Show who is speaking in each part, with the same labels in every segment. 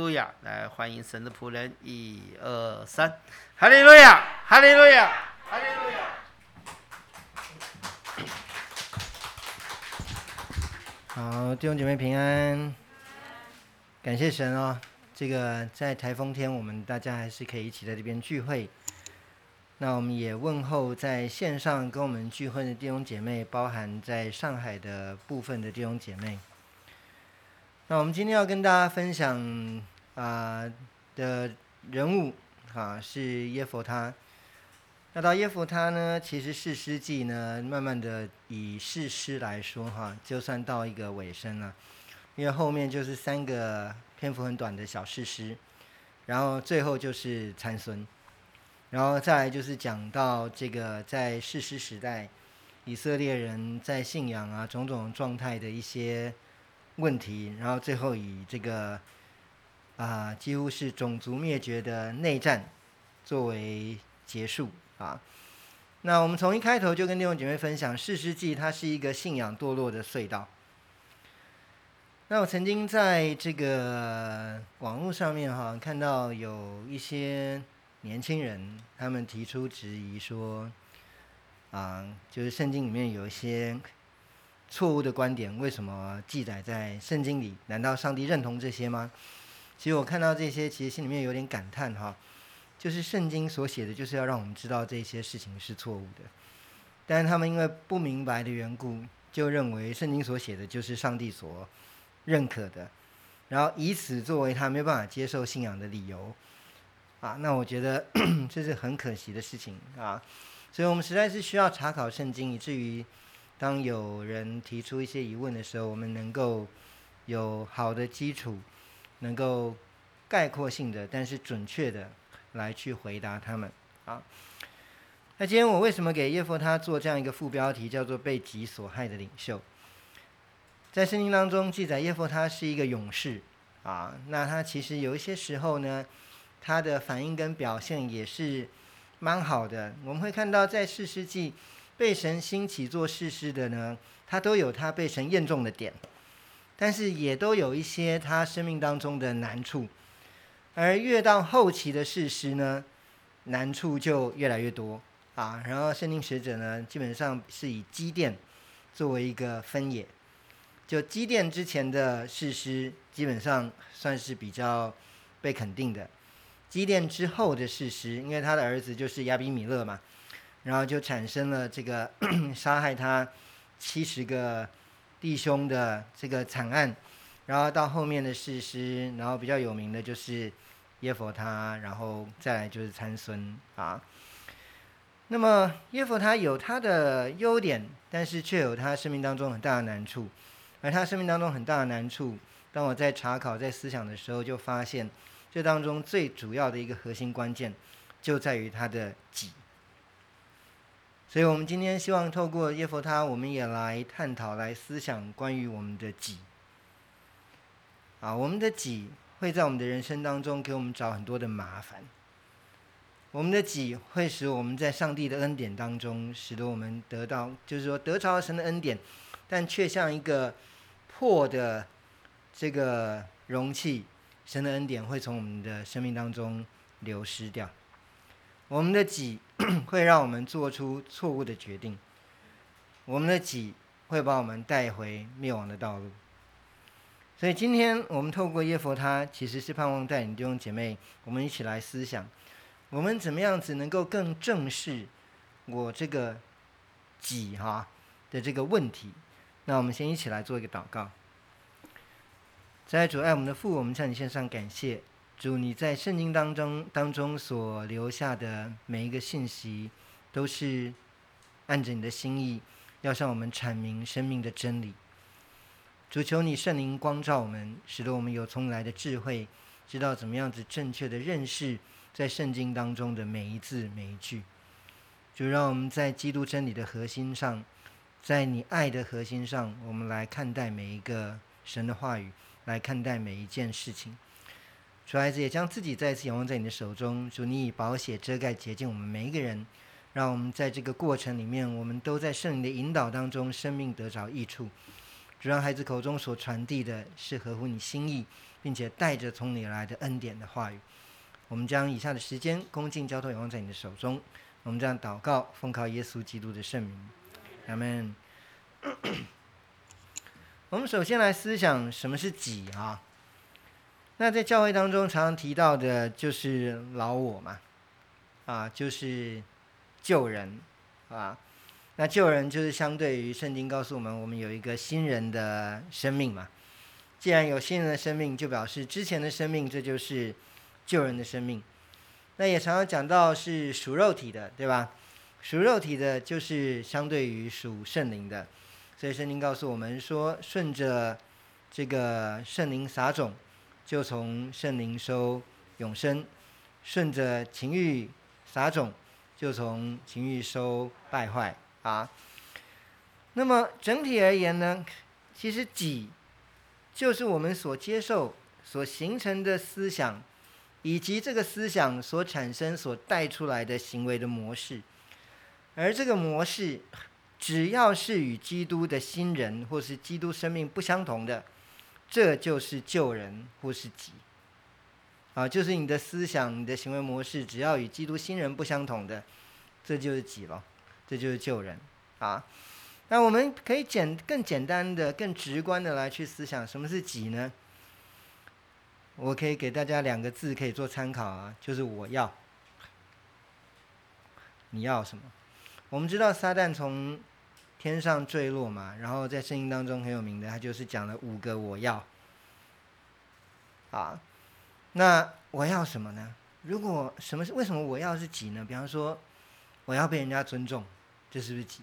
Speaker 1: 路亚！来欢迎神的仆人，1、2、3，哈利路亚，哈利路亚，哈利路亚。
Speaker 2: 好，弟兄姐妹平安，感谢神哦。这个在台风天，我们大家还是可以一起在这边聚会。那我们也问候在线上跟我们聚会的弟兄姐妹，包含在上海的部分的弟兄姐妹。那我们今天要跟大家分享的人物是耶弗他。那到耶弗他呢，其实士师记呢，慢慢的以士师来说就算到一个尾声了，因为后面就是3个篇幅很短的小士师，然后最后就是参孙，然后再来就是讲到这个在士师时代，以色列人在信仰种种状态的一些问题，然后最后以这个几乎是种族灭绝的内战作为结束那我们从一开头就跟弟兄姐妹分享，士师记它是一个信仰堕落的隧道。那我曾经在这个网络上面看到有一些年轻人，他们提出质疑说就是圣经里面有一些错误的观点，为什么记载在圣经里？难道上帝认同这些吗？其实我看到这些，其实心里面有点感叹就是圣经所写的就是要让我们知道这些事情是错误的，但是他们因为不明白的缘故，就认为圣经所写的就是上帝所认可的，然后以此作为他没有办法接受信仰的理由那我觉得这是很可惜的事情所以我们实在是需要查考圣经，以至于当有人提出一些疑问的时候，我们能够有好的基础，能够概括性的但是准确的来去回答他们那今天我为什么给耶弗他做这样一个副标题，叫做被己所害的领袖？在圣经当中记载耶弗他是一个勇士那他其实有一些时候呢，他的反应跟表现也是蛮好的。我们会看到在士师记被神兴起做士师的呢，他都有他被神验中的点，但是也都有一些他生命当中的难处，而越到后期的士师呢，难处就越来越多然后圣经学者呢，基本上是以基甸作为一个分野，就基甸之前的士师基本上算是比较被肯定的，基甸之后的士师，因为他的儿子就是亚比米勒嘛，然后就产生了这个杀害他70个弟兄的这个惨案，然后到后面的士师，然后比较有名的就是耶弗他，然后再来就是参孙那么耶弗他有他的优点，但是却有他生命当中很大的难处，而他生命当中很大的难处，当我在查考在思想的时候，就发现这当中最主要的一个核心关键就在于他的己。所以我们今天希望透过耶弗他，我们也来探讨来思想关于我们的己我们的己会在我们的人生当中给我们找很多的麻烦，我们的己会使我们在上帝的恩典当中，使得我们得到，就是说得着神的恩典，但却像一个破的这个容器，神的恩典会从我们的生命当中流失掉。我们的己会让我们做出错误的决定，我们的己会把我们带回灭亡的道路。所以今天我们透过耶弗他，其实是盼望带领弟兄姐妹，我们一起来思想，我们怎么样子能够更正视我这个己的这个问题。那我们先一起来做一个祷告。在主爱我们的父，我们向你献上感谢，主你在圣经当中所留下的每一个信息，都是按着你的心意，要向我们阐明生命的真理。主求你圣灵光照我们，使得我们有从来的智慧，知道怎么样子正确的认识在圣经当中的每一字每一句。主让我们在基督真理的核心上，在你爱的核心上，我们来看待每一个神的话语，来看待每一件事情。主孩子也将自己再次仰望在你的手中，主你以宝血遮盖洁净我们每一个人，让我们在这个过程里面，我们都在圣灵的引导当中，生命得着益处。 主让孩子口中所传递的是合乎你心意，并且带着从你而来的恩典的话语。我们将以下的时间恭敬交托仰望在你的手中，我们这样祷告，奉靠耶稣基督的圣名，阿们。我们首先来思想什么是己啊？那在教会当中常常提到的就是老我嘛，就是旧人啊。那旧人就是相对于圣经告诉我们，我们有一个新人的生命嘛。既然有新人的生命，就表示之前的生命，这就是旧人的生命。那也常常讲到是属肉体的，对吧？属肉体的就是相对于属圣灵的。所以圣经告诉我们说，顺着这个圣灵撒种，就从圣灵收永生；顺着情欲撒种，就从情欲收败坏啊。那么整体而言呢，其实己就是我们所接受、所形成的思想，以及这个思想所产生、所带出来的行为的模式。而这个模式，只要是与基督的新人或是基督生命不相同的，这就是旧人或是己。就是你的思想、你的行为模式，只要与基督新人不相同的，这就是己了，这就是旧人啊。那我们可以更简单的、更直观的来去思想，什么是己呢？我可以给大家2个字可以做参考啊，就是我要。你要什么？我们知道撒旦从天上坠落嘛，然后在圣经当中很有名的，他就是讲了5个我要啊。那我要什么呢？为什么我要是己呢？比方说，我要被人家尊重，这是不是己？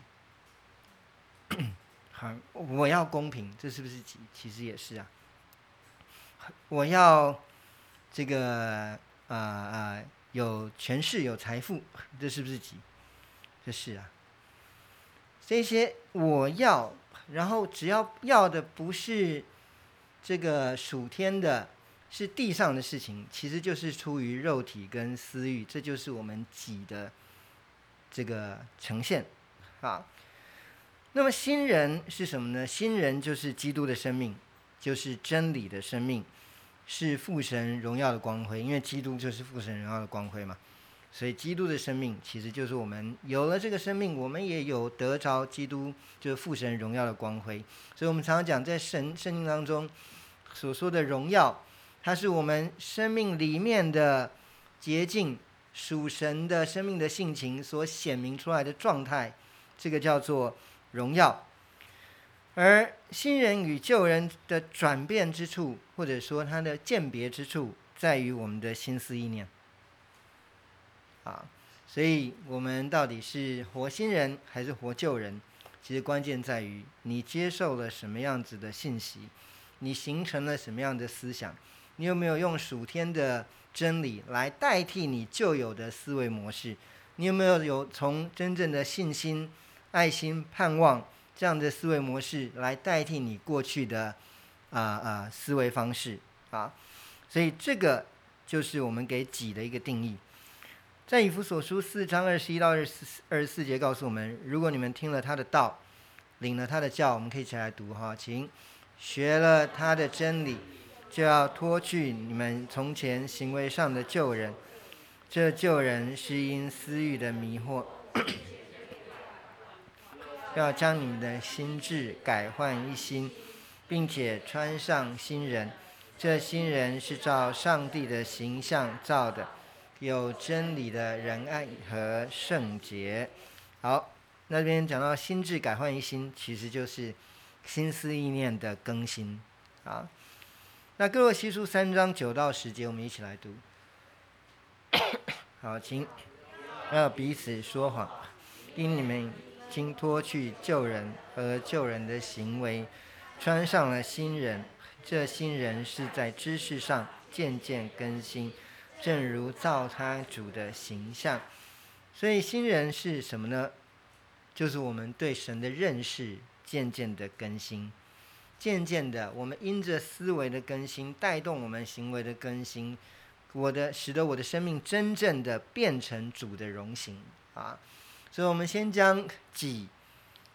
Speaker 2: 好，我要公平，这是不是己？其实也是啊。我要这个有权势有财富，这是不是己？这是啊。这些我要，然后只要的不是这个属天的，是地上的事情，其实就是出于肉体跟私欲，这就是我们己的这个呈现啊。那么新人是什么呢？新人就是基督的生命，就是真理的生命，是父神荣耀的光辉，因为基督就是父神荣耀的光辉嘛。所以基督的生命其实就是我们有了这个生命，我们也有得着基督就是父神荣耀的光辉。所以我们常常讲，在圣经当中所说的荣耀，它是我们生命里面的洁净，属神的生命的性情所显明出来的状态，这个叫做荣耀。而新人与旧人的转变之处，或者说它的鉴别之处，在于我们的心思意念所以我们到底是活新人还是活旧人，其实关键在于你接受了什么样子的信息，你形成了什么样的思想，你有没有用属天的真理来代替你旧有的思维模式，你有没有从真正的信心、爱心、盼望这样的思维模式来代替你过去的思维方式所以这个就是我们给己的一个定义。在以弗所书4章21到24节告诉我们，如果你们听了他的道，领了他的教，我们可以一起来读请学了他的真理，就要脱去你们从前行为上的旧人，这旧人是因私欲的迷惑，要将你们的心志改换一新，并且穿上新人，这新人是照上帝的形象造的，有真理的仁爱和圣洁。好，那边讲到心智改换一新，其实就是心思意念的更新那哥罗西书3章9到10节，我们一起来读。好，请要彼此说谎，因你们经脱去旧人和旧人的行为，穿上了新人，这新人是在知识上渐渐更新，正如造他主的形象。所以新人是什么呢？就是我们对神的认识渐渐的更新，渐渐的我们因着思维的更新带动我们行为的更新，使得我的生命真正的变成主的荣形所以我们先将己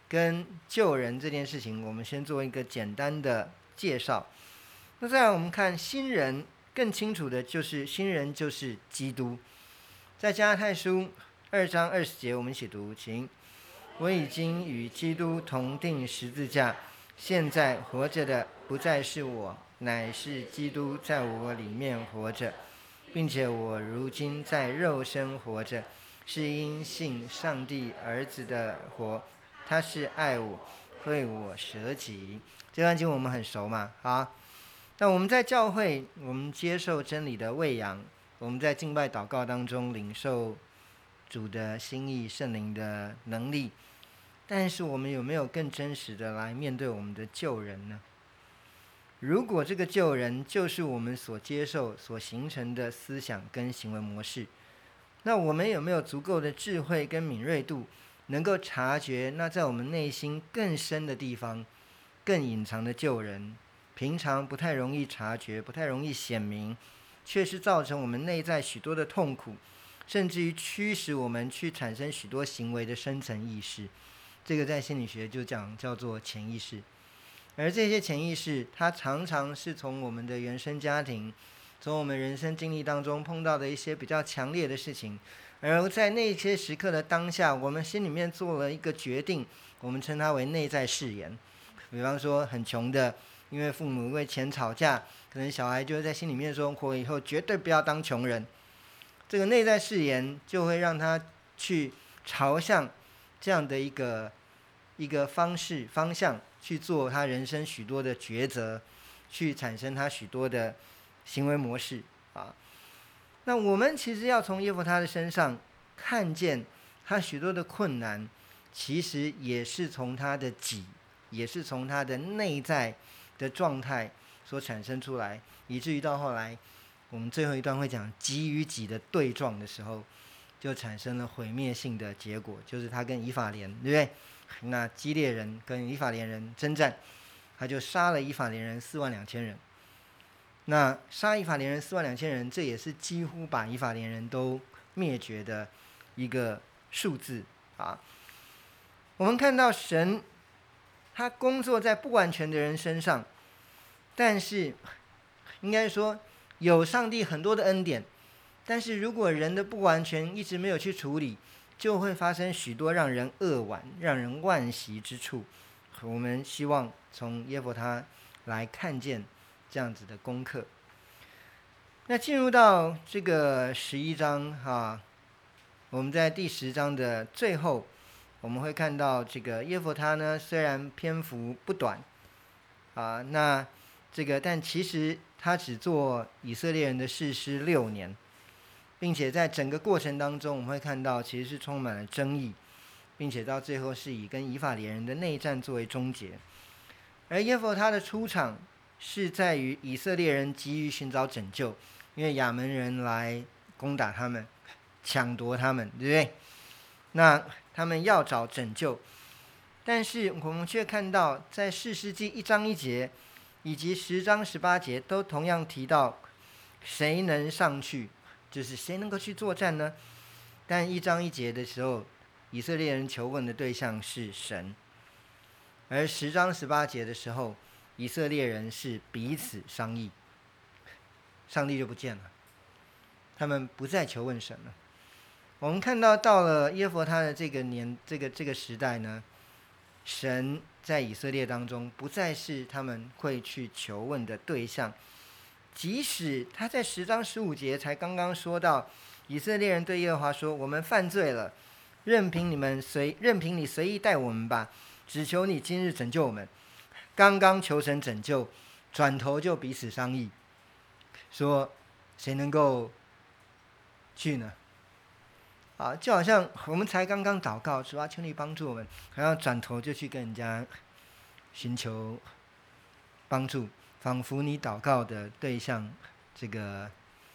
Speaker 2: 跟救人这件事情，我们先做一个简单的介绍。那再来我们看新人，更清楚的就是新人就是基督。在加拉太书2章20节，我们一起读，请。我已经与基督同定十字架，现在活着的不再是我，乃是基督在我里面活着，并且我如今在肉身活着，是因信上帝儿子的活，他是爱我，为我舍己。这段经文我们很熟嘛，好。那我们在教会，我们接受真理的喂养，我们在敬拜祷告当中领受主的心意、圣灵的能力，但是我们有没有更真实的来面对我们的救人呢？如果这个救人就是我们所接受、所形成的思想跟行为模式，那我们有没有足够的智慧跟敏锐度，能够察觉那在我们内心更深的地方、更隐藏的救人，平常不太容易察觉、不太容易显明，却是造成我们内在许多的痛苦，甚至于驱使我们去产生许多行为的深层意识。这个在心理学就讲叫做潜意识。而这些潜意识，它常常是从我们的原生家庭，从我们人生经历当中碰到的一些比较强烈的事情，而在那些时刻的当下，我们心里面做了一个决定，我们称它为内在誓言。比方说很穷的，因为父母因为钱吵架，可能小孩就会在心里面说，我以后绝对不要当穷人。这个内在誓言就会让他去朝向这样的一个方向去做他人生许多的抉择，去产生他许多的行为模式啊。那我们其实要从耶弗他的身上看见他许多的困难，其实也是从他的己，也是从他的内在的状态所产生出来，以至于到后来我们最后一段会讲己与己的对撞的时候，就产生了毁灭性的结果，就是他跟以法莲，对不对？那基列人跟以法莲人征战，他就杀了以法莲人42000人。那杀以法莲人42000人，这也是几乎把以法莲人都灭绝的一个数字啊。我们看到神，他工作在不完全的人身上，但是应该说有上帝很多的恩典，但是如果人的不完全一直没有去处理，就会发生许多让人扼腕、让人惋惜之处。我们希望从耶弗他来看见这样子的功课。那进入到这个11章啊，我们在第10章的最后，我们会看到这个耶弗他呢，虽然篇幅不短啊，那这个但其实他只做以色列人的士师6年。并且在整个过程当中，我们会看到其实是充满了争议，并且到最后是以跟以法莲人的内战作为终结。而耶弗他的出场是在于以色列人急于寻找拯救，因为亚门人来攻打他们，抢夺他们，对不对？那他们要找拯救，但是我们却看到在士师记1章1节以及10章18节都同样提到谁能上去，就是谁能够去作战呢？但1章1节的时候，以色列人求问的对象是神，而10章18节的时候，以色列人是彼此商议，上帝就不见了，他们不再求问神了。我们看到了耶弗他的这个时代呢，神在以色列当中不再是他们会去求问的对象。即使他在10章15节才刚刚说到，以色列人对耶和华说：“我们犯罪了，任凭你随意待我们吧，只求你今日拯救我们。”刚刚求神拯救，转头就彼此商议，说谁能够去呢？啊，就好像我们才刚刚祷告说求你帮助我们，然后转头就去跟人家寻求帮助。仿佛你祷告的对象，这个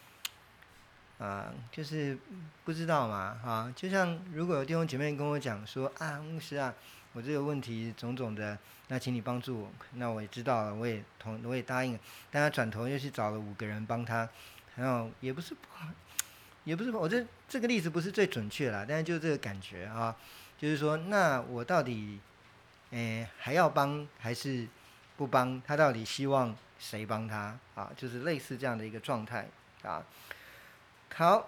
Speaker 2: 就是不知道嘛，啊，就像如果有弟兄姐妹跟我讲说牧师啊，我这个问题种种的，那请你帮助我，那我也知道了，我也答应了，但他转头又去找了5个人帮他，然后也不是不好，我这个例子不是最准确啦，但是就这个感觉啊，就是说，那我到底还要帮还是不帮？他到底希望谁帮他啊？就是类似这样的一个状态啊。好，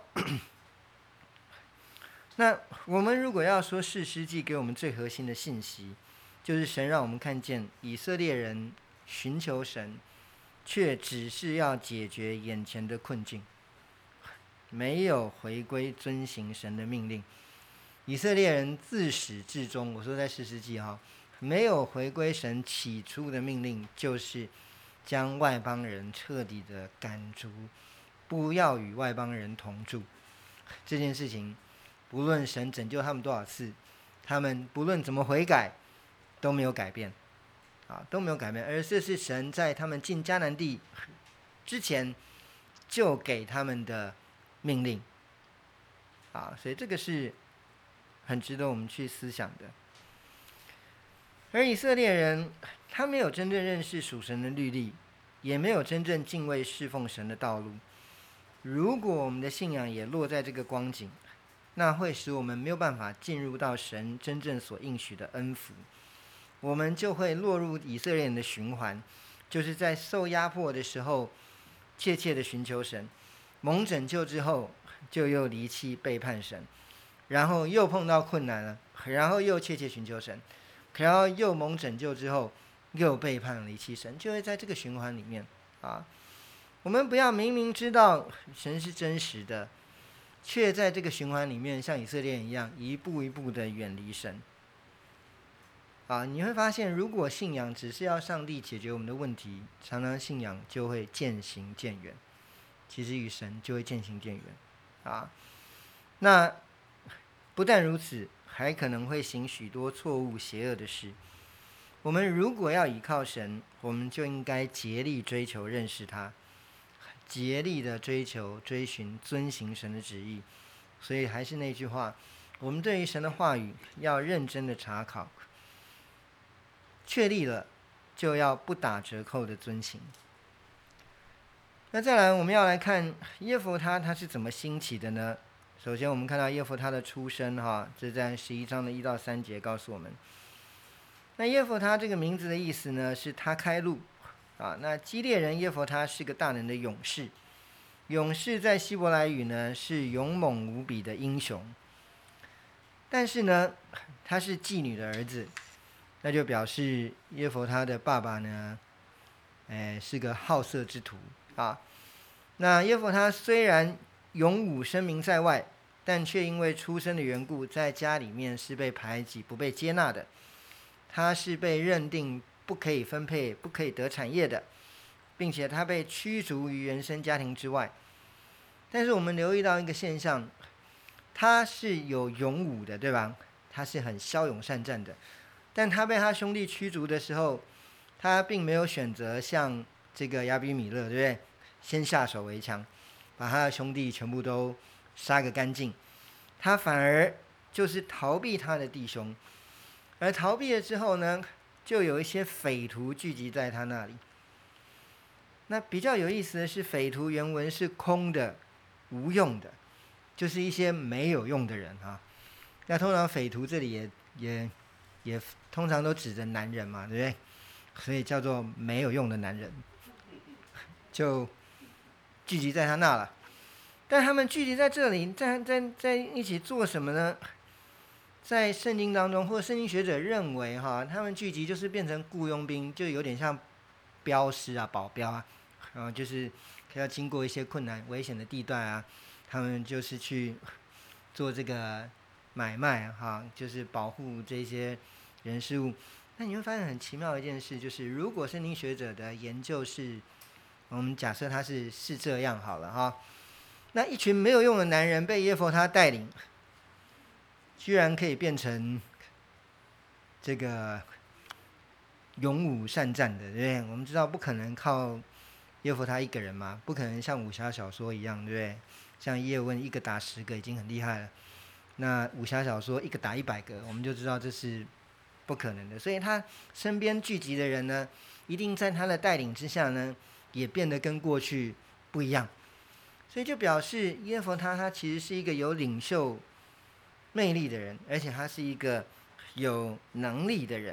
Speaker 2: 那我们如果要说士师记给我们最核心的信息，就是神让我们看见以色列人寻求神，却只是要解决眼前的困境，没有回归遵行神的命令。以色列人自始至终，我说在士师记哈，没有回归神起初的命令，就是将外邦人彻底的赶逐，不要与外邦人同住。这件事情，不论神拯救他们多少次，他们不论怎么悔改，都没有改变，都没有改变。而这是神在他们进迦南地之前就给他们的命令，所以这个是很值得我们去思想的。而以色列人，他没有真正认识属神的律例，也没有真正敬畏侍奉神的道路。如果我们的信仰也落在这个光景，那会使我们没有办法进入到神真正所应许的恩福，我们就会落入以色列人的循环，就是在受压迫的时候切切的寻求神，蒙拯救之后就又离弃背叛神，然后又碰到困难了，然后又切切寻求神，然后又蒙拯救之后又背叛离弃神，就会在这个循环里面我们不要明明知道神是真实的，却在这个循环里面像以色列人一样一步一步的远离神你会发现，如果信仰只是要上帝解决我们的问题，常常信仰就会渐行渐远，其实与神就会渐行渐远那不但如此，还可能会行许多错误邪恶的事。我们如果要依靠神，我们就应该竭力追求认识他，竭力的追求追寻遵行神的旨意。所以还是那句话，我们对于神的话语要认真的查考，确立了就要不打折扣的遵行。那再来我们要来看耶弗他是怎么兴起的呢？首先我们看到耶弗他的出身这在11章的1到3节告诉我们。那耶弗他这个名字的意思呢，是他开路那基列人耶弗他是个大能的勇士，勇士在希伯来语呢是勇猛无比的英雄，但是呢他是妓女的儿子，那就表示耶弗他的爸爸呢是个好色之徒那耶弗他虽然勇武声名在外，但却因为出身的缘故，在家里面是被排挤不被接纳的，他是被认定不可以分配不可以得产业的，并且他被驱逐于原生家庭之外。但是我们留意到一个现象，他是有勇武的，对吧？他是很骁勇善战的，但他被他兄弟驱逐的时候，他并没有选择像这个亚比米勒，对不对？先下手为强，把他的兄弟全部都杀个干净，他反而就是逃避他的弟兄，而逃避了之后呢，就有一些匪徒聚集在他那里。那比较有意思的是，匪徒原文是空的无用的，就是一些没有用的人那通常匪徒这里也通常都指着男人嘛，对不对？所以叫做没有用的男人，就聚集在他那了。但他们聚集在这里，在一起做什么呢？在圣经当中，或者圣经学者认为他们聚集就是变成雇佣兵，就有点像镖师保镖就是要经过一些困难危险的地段他们就是去做这个买卖就是保护这些人事物。那你会发现很奇妙的一件事，就是如果圣经学者的研究是，我们假设他是这样好了那一群没有用的男人被耶弗他带领，居然可以变成这个勇武善战的，对不对？我们知道不可能靠耶弗他一个人嘛，不可能像武侠小说一样，对不对？像叶问一个打10个已经很厉害了，那武侠小说一个打100个，我们就知道这是不可能的。所以他身边聚集的人呢，一定在他的带领之下呢，也变得跟过去不一样。所以就表示耶弗他其实是一个有领袖魅力的人，而且他是一个有能力的人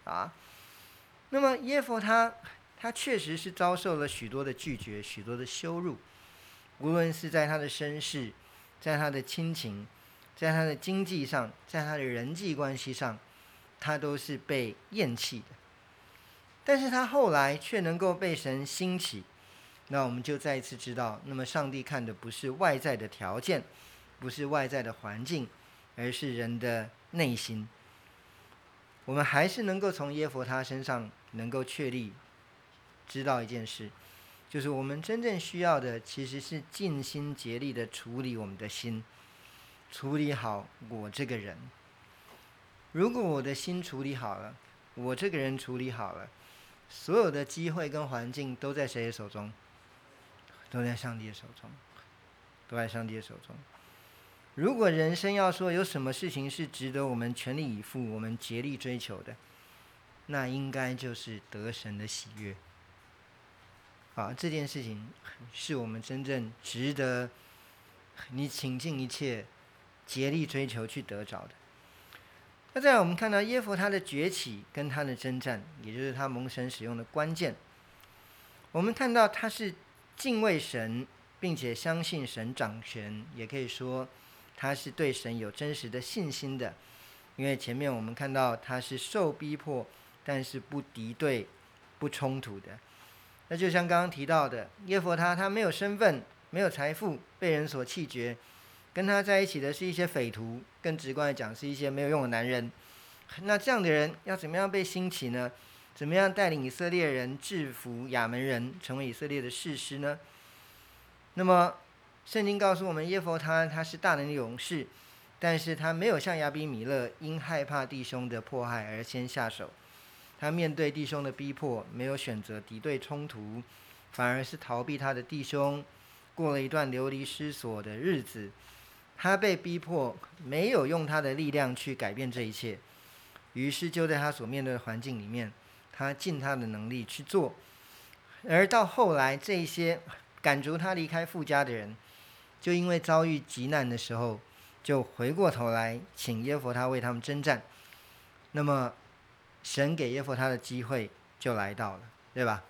Speaker 2: 啊。那么耶弗他确实是遭受了许多的拒绝，许多的羞辱，无论是在他的身世，在他的亲情，在他的经济上，在他的人际关系上，他都是被厌弃的。但是他后来却能够被神兴起，那我们就再一次知道，那么上帝看的不是外在的条件，不是外在的环境，而是人的内心。我们还是能够从耶弗他身上能够确立知道一件事，就是我们真正需要的其实是尽心竭力的处理我们的心，处理好我这个人。如果我的心处理好了，我这个人处理好了，所有的机会跟环境都在谁的手中？都在上帝的手中，都在上帝的手中。如果人生要说有什么事情是值得我们全力以赴、我们竭力追求的，那应该就是得神的喜悦。这件事情是我们真正值得你倾尽一切、竭力追求去得着的。那再来，我们看到耶弗他的崛起跟他的征战，也就是他蒙神使用的关键。我们看到他是敬畏神，并且相信神掌权，也可以说他是对神有真实的信心的。因为前面我们看到他是受逼迫，但是不敌对、不冲突的。那就像刚刚提到的，耶弗他没有身份，没有财富，被人所弃绝，跟他在一起的是一些匪徒，更直观的讲是一些没有用的男人。那这样的人要怎么样被兴起呢？怎么样带领以色列人制服亚门人，成为以色列的士师呢？那么圣经告诉我们，耶弗他是大能的勇士，但是他没有像亚比米勒因害怕弟兄的迫害而先下手。他面对弟兄的逼迫，没有选择敌对冲突，反而是逃避他的弟兄，过了一段流离失所的日子。他被逼迫，没有用他的力量去改变这一切，于是就在他所面对的环境里面，他尽他的能力去做。而到后来，这一些赶逐他离开父家的人，就因为遭遇急难的时候，就回过头来请耶弗他为他们征战。那么神给耶弗他的机会就来到了，对吧？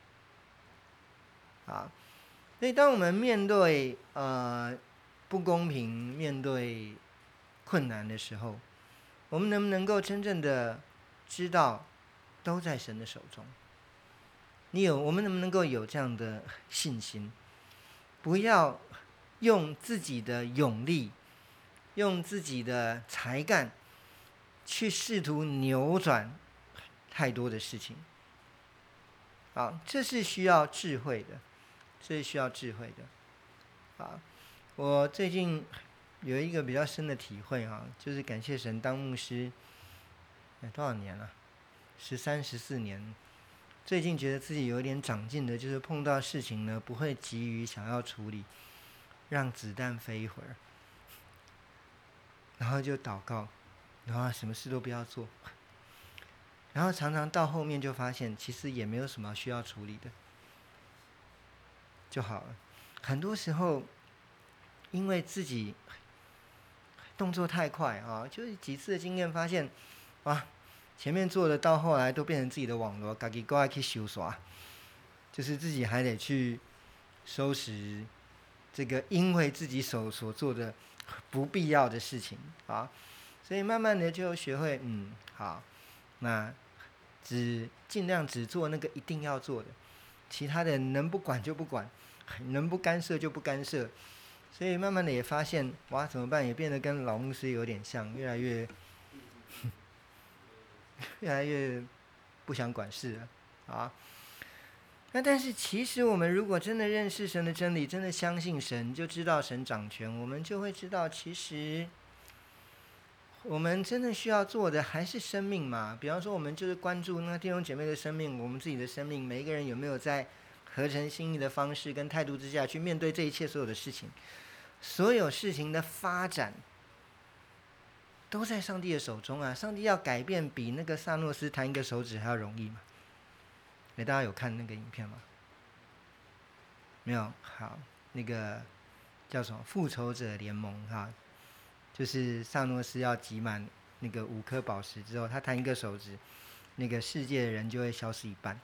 Speaker 2: 所以当我们面对不公平、面对困难的时候，我们能不能够真正的知道都在神的手中？我们能不能够有这样的信心？不要用自己的勇力，用自己的才干去试图扭转太多的事情。这是需要智慧的，这是需要智慧的。我最近有一个比较深的体会就是感谢神当牧师多少年了？13、14年。最近觉得自己有点长进的，就是碰到事情呢，不会急于想要处理，让子弹飞一会儿，然后就祷告，然后什么事都不要做，然后常常到后面就发现，其实也没有什么需要处理的，就好了。很多时候，因为自己动作太快就是几次的经验发现，前面做的到后来都变成自己的网络，自己过来去修刷，就是自己还得去收拾这个因为自己所做的不必要的事情所以慢慢的就学会好，那尽量只做那个一定要做的，其他的能不管就不管，能不干涉就不干涉。所以慢慢的也发现怎么办，也变得跟老牧师有点像，越来越不想管事了但是其实我们如果真的认识神的真理，真的相信神，就知道神掌权，我们就会知道，其实我们真的需要做的还是生命嘛。比方说我们就是关注那弟兄姐妹的生命，我们自己的生命，每一个人有没有在合成心意的方式跟态度之下去面对这一切所有的事情。所有事情的发展都在上帝的手中上帝要改变比那个萨诺斯弹一个手指还要容易吗？大家有看那个影片吗？没有。好，那个叫什么复仇者联盟就是萨诺斯要集满那个5颗宝石之后，他弹一个手指， 那个世界的人就会消失一半。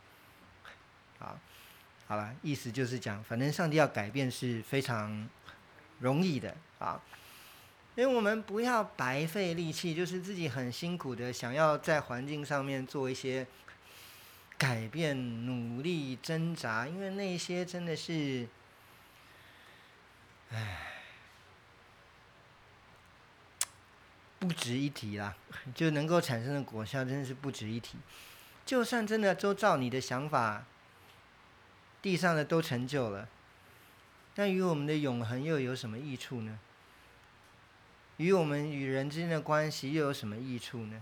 Speaker 2: 好了，意思就是讲，反正上帝要改变是非常容易的啊，因为我们不要白费力气，就是自己很辛苦的想要在环境上面做一些改变、努力、挣扎，因为那些真的是，不值一提啦，就能够产生的果效真的是不值一提。就算真的都照你的想法，地上的都成就了，那与我们的永恒又有什么益处呢？与我们与人之间的关系又有什么益处呢？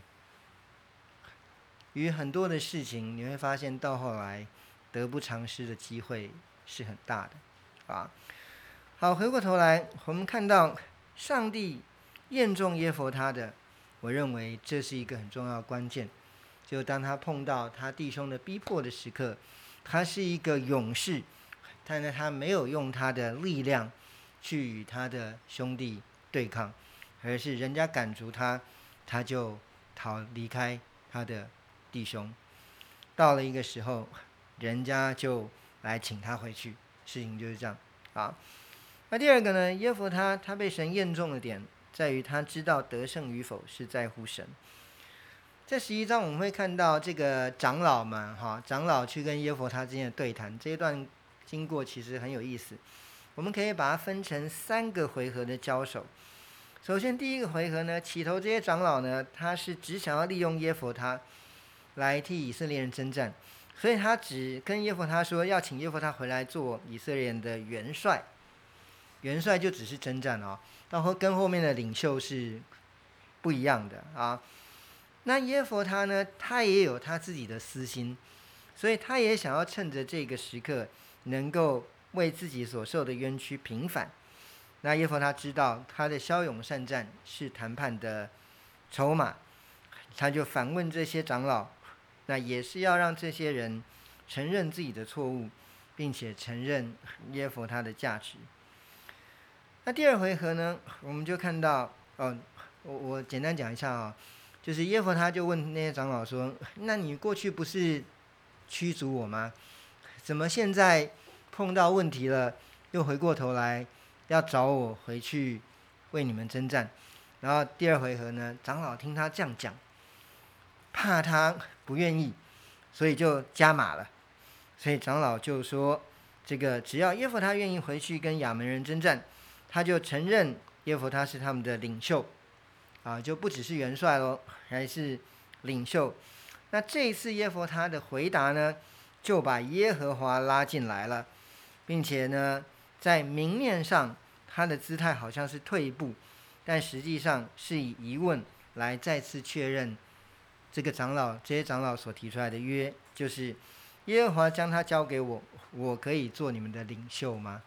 Speaker 2: 与很多的事情，你会发现到后来得不偿失的机会是很大的啊。好，回过头来，我们看到上帝验中耶弗他的，我认为这是一个很重要的关键。就当他碰到他弟兄的逼迫的时刻，他是一个勇士，但是他没有用他的力量去与他的兄弟对抗，而是人家赶逐他，他就离开他的弟兄。到了一个时候，人家就来请他回去，事情就是这样啊。那第二个呢，耶弗他被神验中的点，在于他知道得胜与否是在乎神。在11章我们会看到这个长老们长老去跟耶弗他之间的对谈，这一段经过其实很有意思。我们可以把它分成3个回合的交手。首先第一个回合呢，起头这些长老呢，他是只想要利用耶弗他来替以色列人征战，所以他只跟耶弗他说要请耶弗他回来做以色列人的元帅。元帅就只是征战然后跟后面的领袖是不一样的啊。那耶弗他呢，他也有他自己的私心，所以他也想要趁着这个时刻能够为自己所受的冤屈平反。那耶弗他知道他的骁勇善战是谈判的筹码，他就反问这些长老，那也是要让这些人承认自己的错误，并且承认耶弗他的价值。那第二回合呢，我们就看到我简单讲一下就是耶弗他就问那些长老说，那你过去不是驱逐我吗？怎么现在碰到问题了又回过头来要找我回去为你们征战？然后第二回合呢，长老听他这样讲，怕他不愿意，所以就加码了。所以长老就说，这个只要耶弗他愿意回去跟亚扪人征战，他就承认耶弗他是他们的领袖就不只是元帅咯，还是领袖。那这一次耶弗他的回答呢，就把耶和华拉进来了，并且呢，在明面上他的姿态好像是退一步，但实际上是以疑问来再次确认这些长老所提出来的约，就是耶和华将他交给我，我可以做你们的领袖吗？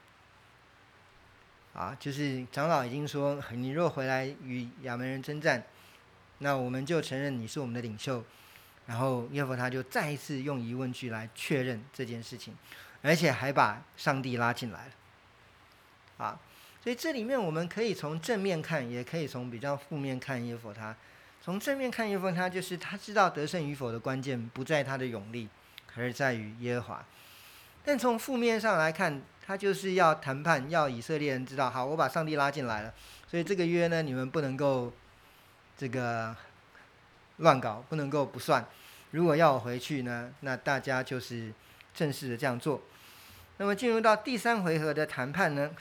Speaker 2: 就是长老已经说，你若回来与亚扪人征战，那我们就承认你是我们的领袖。然后耶弗他就再一次用疑问句来确认这件事情，而且还把上帝拉进来了所以这里面我们可以从正面看，也可以从比较负面看耶弗他。从正面看耶弗他，就是他知道得胜与否的关键不在他的勇力，而在于耶和华。但从负面上来看，他就是要谈判，要以色列人知道，好，我把上帝拉进来了，所以这个约呢，你们不能够这个乱搞，不能够不算。如果要我回去呢，那大家就是正式的这样做。那么进入到第3回合的谈判呢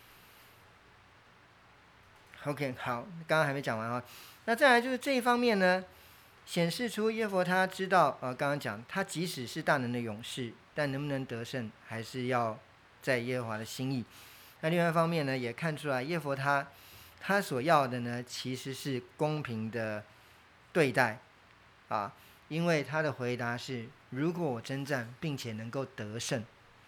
Speaker 2: ，OK， 好，刚刚还没讲完那再来就是这一方面呢，显示出耶弗他知道刚刚讲他即使是大能的勇士，但能不能得胜还是要在耶和华的心意。那另外一方面呢，也看出来耶弗他所要的呢，其实是公平的对待因为他的回答是，如果我征战并且能够得胜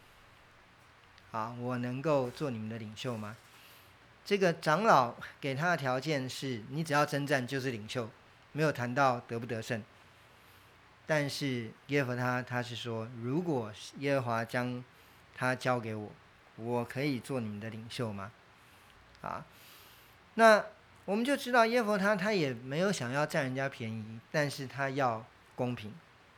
Speaker 2: 我能够做你们的领袖吗？这个长老给他的条件是，你只要征战就是领袖，没有谈到得不得胜。但是耶弗他是说，如果耶和华将他交给我，我可以做你们的领袖吗？那我们就知道耶弗他也没有想要占人家便宜，但是他要公平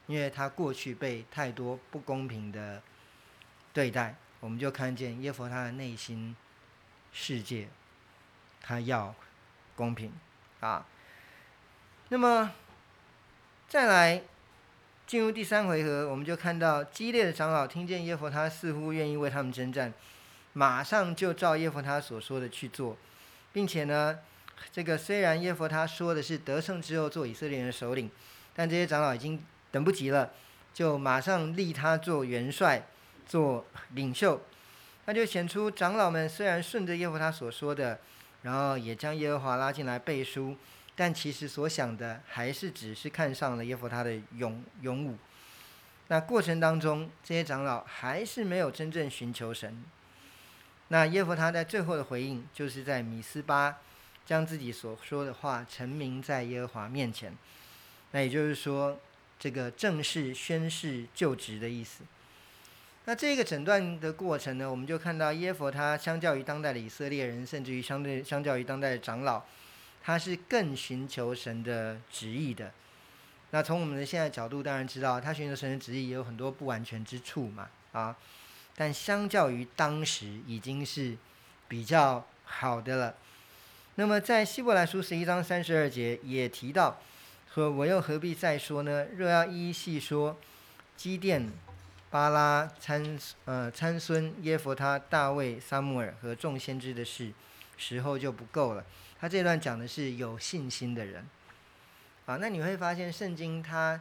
Speaker 2: 因为他过去被太多不公平的对待，我们就看见耶弗他的内心世界，他要公平啊。那么再来进入第3回合，我们就看到基列的长老听见耶弗他似乎愿意为他们征战，马上就照耶弗他所说的去做，并且呢，这个虽然耶弗他说的是得胜之后做以色列人的首领，但这些长老已经等不及了，就马上立他做元帅，做领袖。那就显出长老们虽然顺着耶弗他所说的，然后也将耶和华拉进来背书，但其实所想的还是只是看上了耶弗他的勇武。那过程当中，这些长老还是没有真正寻求神。那耶弗他在最后的回应，就是在米斯巴将自己所说的话陈明在耶和华面前。那也就是说，这个正式宣誓就职的意思。那这个整段的过程呢，我们就看到耶弗他相较于当代的以色列人，甚至于相较于当代的长老，他是更寻求神的旨意的。那从我们的现在角度当然知道，他寻求神的旨意也有很多不完全之处嘛，但相较于当时已经是比较好的了。那么在希伯来书11章32节也提到说，我又何必再说呢？若要一一细说，基甸、巴拉、参孙、耶弗他、大卫、撒母耳和众先知的事，时候就不够了。他这段讲的是有信心的人那你会发现圣经他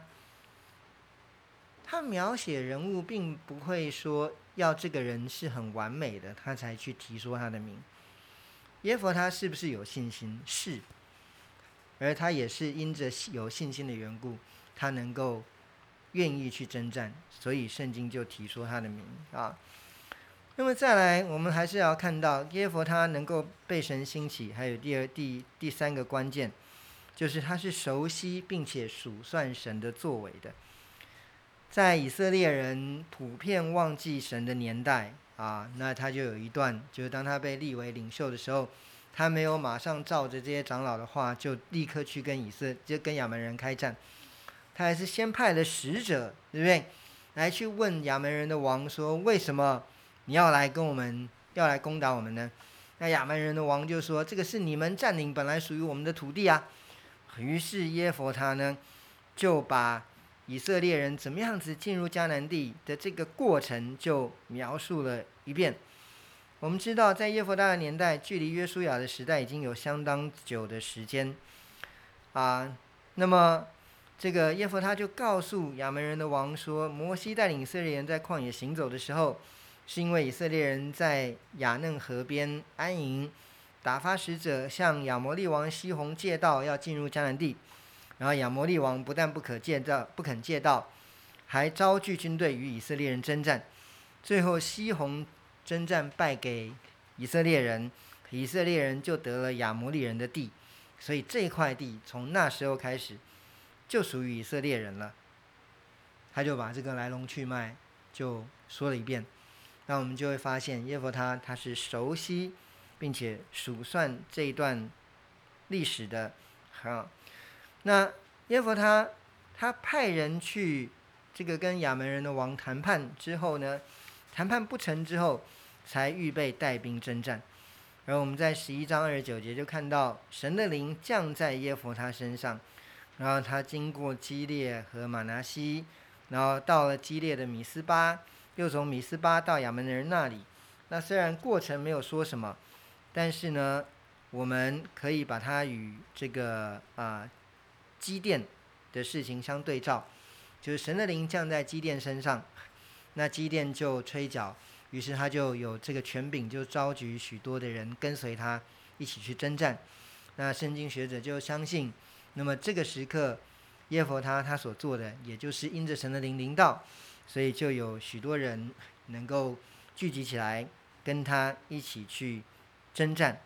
Speaker 2: 描写人物并不会说要这个人是很完美的，他才去提说他的名。耶弗他是不是有信心？是，而他也是因着有信心的缘故，他能够愿意去征战，所以圣经就提说他的名那么再来，我们还是要看到耶弗他能够被神兴起，还有第三个关键，就是他是熟悉并且数算神的作为的。在以色列人普遍忘记神的年代那他就有一段，就是当他被立为领袖的时候，他没有马上照着这些长老的话，就立刻去跟亚门人开战。他还是先派了使者，对不对？来去问亚门人的王说，为什么你要来攻打我们呢？那亚门人的王就说，这个是你们占领本来属于我们的土地啊。于是耶弗他呢，就把以色列人怎么样子进入迦南地的这个过程就描述了一遍。我们知道在耶弗他的年代，距离约书亚的时代已经有相当久的时间那么这个耶弗他就告诉亚门人的王说，摩西带领以色列人在旷野行走的时候，是因为以色列人在雅嫩河边安营，打发使者向亚摩利王西宏借道要进入迦南地，然后亚摩利王不但不肯借道，还招聚军队与以色列人征战。最后西宏征战败给以色列人，以色列人就得了亚摩利人的地，所以这块地从那时候开始就属于以色列人了。他就把这个来龙去脉就说了一遍。那我们就会发现耶弗他是熟悉并且数算这一段历史的那耶弗他派人去这个跟亚门人的王谈判之后呢，谈判不成之后，才预备带兵征战。然后我们在11章29节就看到神的灵降在耶弗他身上，然后他经过基列和玛拿西，然后到了基列的米斯巴，又从米斯巴到亚门人那里。那虽然过程没有说什么，但是呢，我们可以把它与这个基甸的事情相对照，就是神的灵降在基甸身上，那基甸就吹角，于是他就有这个权柄，就召集许多的人跟随他一起去征战。那圣经学者就相信，那么这个时刻耶弗他所做的，也就是因着神的灵临到，所以就有许多人能够聚集起来跟他一起去征战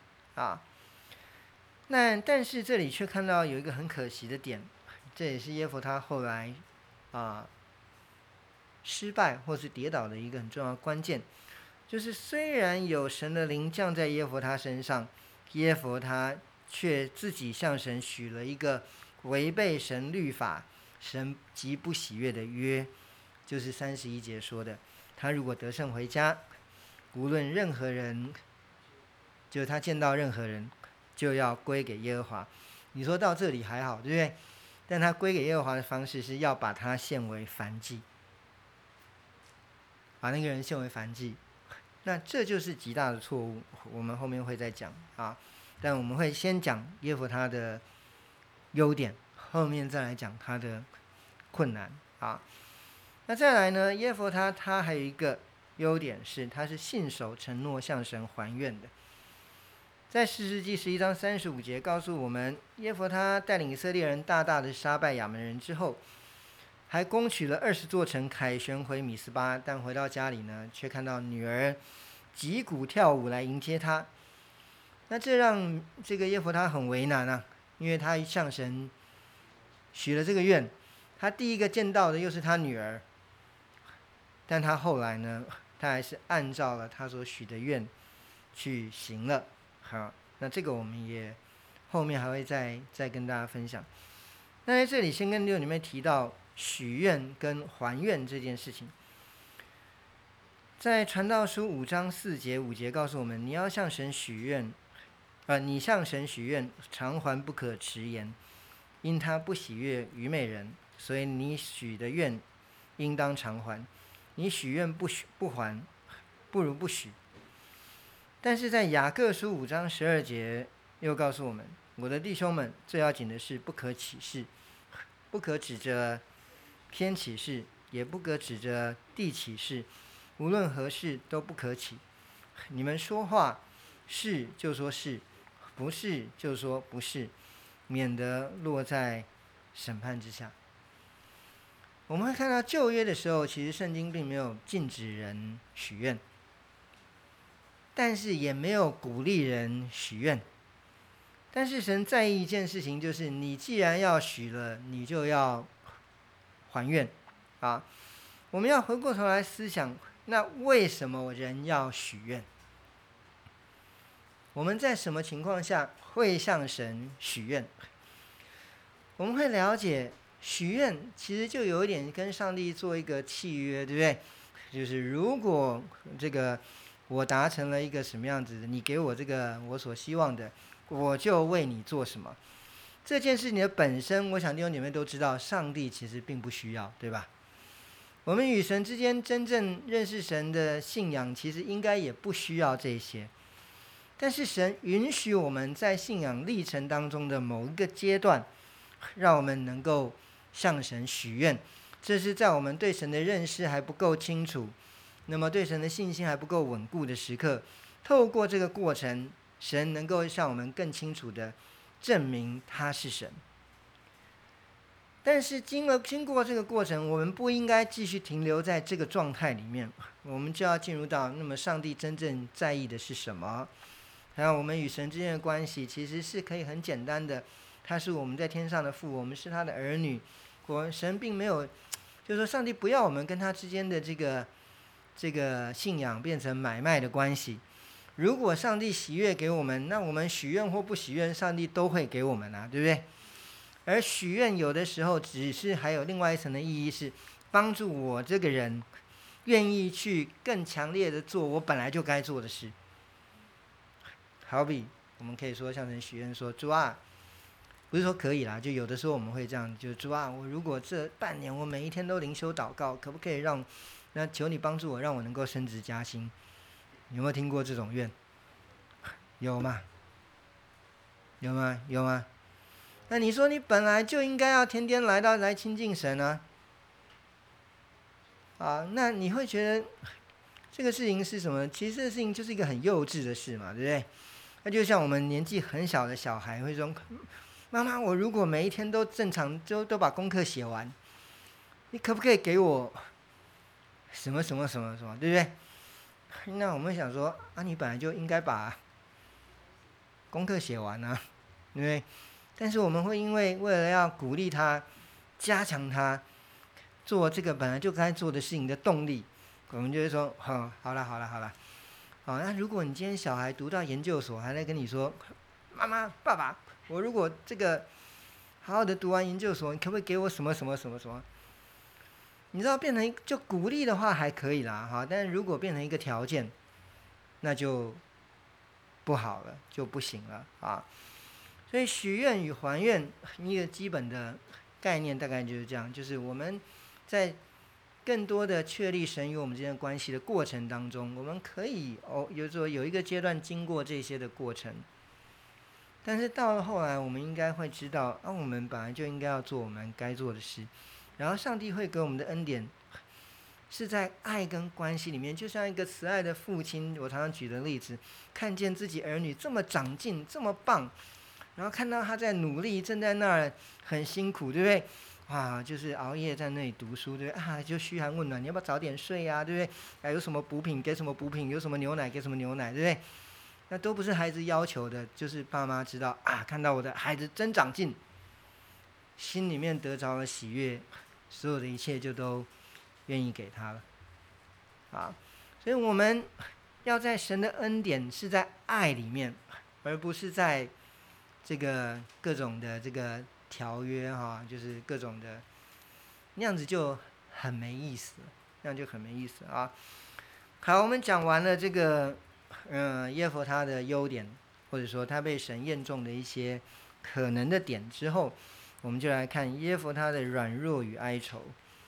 Speaker 2: 但是这里却看到有一个很可惜的点，这也是耶弗他后来失败或是跌倒的一个很重要的关键，就是虽然有神的灵降在耶弗他身上，耶弗他却自己向神许了一个违背神律法、 神极不喜悦的约，就是31节说的，他如果得胜回家，无论任何人，就是他见到任何人，就要归给耶和华。你说到这里还好，对不对？但他归给耶和华的方式是要把他献为燔祭，把那个人献为燔祭。那这就是极大的错误，我们后面会再讲啊。但我们会先讲耶弗他的优点，后面再来讲他的困难啊。那再来呢，耶弗他还有一个优点是，他是信守承诺向神还愿的。在士师记11章35节告诉我们，耶弗他带领以色列人大大的杀败亚门人之后，还攻取了20座城，凯旋回米斯巴。但回到家里呢，却看到女儿击鼓跳舞来迎接他。那这让这个耶弗他很为难啊，因为他向神许了这个愿，他第一个见到的又是他女儿，但他后来呢，他还是按照了他所许的愿去行了。好，那这个我们也后面还会再跟大家分享。那在这里先跟你们提到许愿跟还愿这件事情，在传道书5章4节5节告诉我们，你要向神许愿，你向神许愿，偿还不可迟延，因他不喜悦愚昧人，所以你许的愿应当偿还。你许愿不还，不如不许。但是在雅各书5章12节又告诉我们，我的弟兄们，最要紧的是不可起誓，不可指着天起誓，也不可指着地起誓，无论何事都不可起。你们说话是就说是，不是就说不是，免得落在审判之下。我们会看到旧约的时候，其实圣经并没有禁止人许愿，但是也没有鼓励人许愿。但是神在意一件事情，就是你既然要许了，你就要还愿啊。我们要回过头来思想，那为什么人要许愿？我们在什么情况下会向神许愿？我们会了解，许愿其实就有一点跟上帝做一个契约，对不对？就是如果这个我达成了一个什么样子的，你给我这个我所希望的，我就为你做什么。这件事情的本身，我想弟兄姐妹都知道，上帝其实并不需要，对吧？我们与神之间真正认识神的信仰，其实应该也不需要这些。但是神允许我们在信仰历程当中的某一个阶段，让我们能够向神许愿。这是在我们对神的认识还不够清楚，那么对神的信心还不够稳固的时刻，透过这个过程，神能够向我们更清楚的证明他是神。但是经过这个过程，我们不应该继续停留在这个状态里面，我们就要进入到，那么上帝真正在意的是什么？然后我们与神之间的关系其实是可以很简单的，他是我们在天上的父，我们是他的儿女。神并没有，就是说上帝不要我们跟他之间的这个信仰变成买卖的关系。如果上帝喜悦给我们，那我们许愿或不许愿，上帝都会给我们啊，对不对？而许愿有的时候只是还有另外一层的意义，是帮助我这个人愿意去更强烈的做我本来就该做的事。好比我们可以说向神许愿说，主啊，不是说可以啦，就有的时候我们会这样，就主啊，我如果这半年我每一天都灵修祷告，可不可以那求你帮助我，让我能够升职加薪？有没有听过这种愿？有吗？有吗？有吗？那你说你本来就应该要天天来亲近神啊，那你会觉得这个事情是什么？其实这个事情就是一个很幼稚的事嘛，对不对？那就像我们年纪很小的小孩会说，妈妈，我如果每一天都正常都把功课写完，你可不可以给我什么什么什么什么，对不对？那我们想说啊，你本来就应该把功课写完啊，对不对？但是我们会为了要鼓励他，加强他做这个本来就该做的事情的动力，我们就会说，好了。那如果你今天小孩读到研究所，还在跟你说，妈妈、爸爸，我如果这个好好的读完研究所，你可不可以给我什么什么什么什么？你知道变成就鼓励的话还可以啦，哈，但是如果变成一个条件，那就不好了，就不行了啊。所以许愿与还愿一个基本的概念大概就是这样，就是我们在更多的确立神与我们之间的关系的过程当中，我们可以有一个阶段经过这些的过程，但是到了后来，我们应该会知道，我们本来就应该要做我们该做的事，然后上帝会给我们的恩典是在爱跟关系里面，就像一个慈爱的父亲，我常常举的例子，看见自己儿女这么长进，这么棒，然后看到他在努力，正在那儿很辛苦，对不对？就是熬夜在那里读书，对不对？就嘘寒问暖，你要不要早点睡呀？对不对？有什么补品给什么补品，有什么牛奶给什么牛奶，对不对？那都不是孩子要求的，就是爸妈知道看到我的孩子真长进，心里面得着了喜悦，所有的一切就都愿意给他了，所以我们要在神的恩典是在爱里面，而不是在这个各种的这个条约就是各种的，那样子就很没意思，那样就很没意思啊。好，我们讲完了这个耶弗他的优点，或者说他被神验中的一些可能的点之后，我们就来看耶弗他的软弱与哀愁。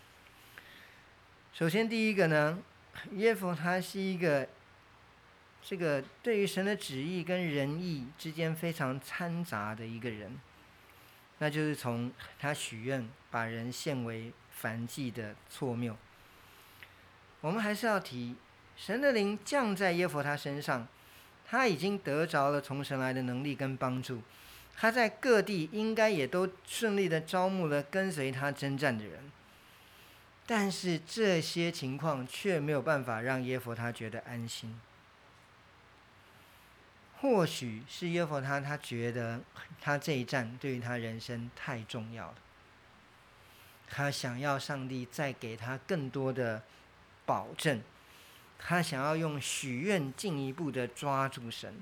Speaker 2: 首先第一个呢，耶弗他是一个这个对于神的旨意跟人意之间非常掺杂的一个人，那就是从他许愿把人献为燔祭的错谬。我们还是要提神的灵降在耶弗他身上，他已经得着了从神来的能力跟帮助，他在各地应该也都顺利的招募了跟随他征战的人，但是这些情况却没有办法让耶弗他觉得安心。或许是耶弗他觉得他这一战对于他人生太重要了，他想要上帝再给他更多的保证，他想要用许愿进一步的抓住神。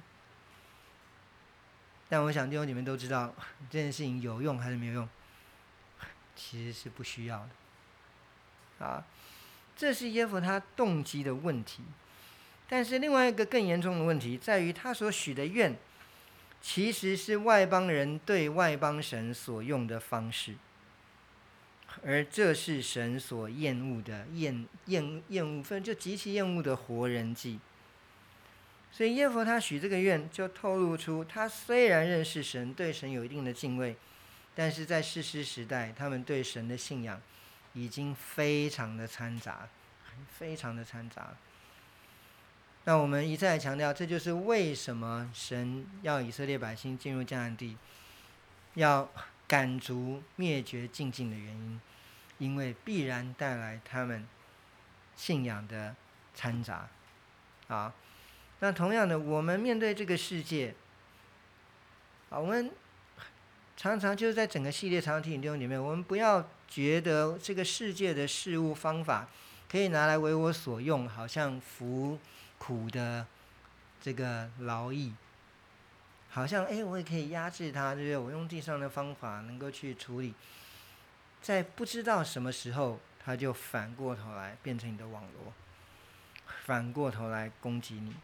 Speaker 2: 但我想弟兄你们都知道，这件事情有用还是没有用？其实是不需要的这是耶弗他动机的问题。但是另外一个更严重的问题在于，他所许的愿其实是外邦人对外邦神所用的方式，而这是神所厌恶的就极其厌恶的活人祭。所以耶弗他许这个愿，就透露出他虽然认识神，对神有一定的敬畏，但是在士师时代，他们对神的信仰已经非常的掺杂，非常的掺杂。那我们一再强调，这就是为什么神要以色列百姓进入迦南地，要赶逐灭绝尽尽的原因，因为必然带来他们信仰的掺杂那同样的，我们面对这个世界我们常常就是在整个系列常常提醒弟兄姐妹，我们不要觉得这个世界的事物方法可以拿来为我所用，好像服苦的这个劳役，好像我也可以压制它，对不对？我用地上的方法能够去处理，在不知道什么时候，它就反过头来变成你的网罗，反过头来攻击你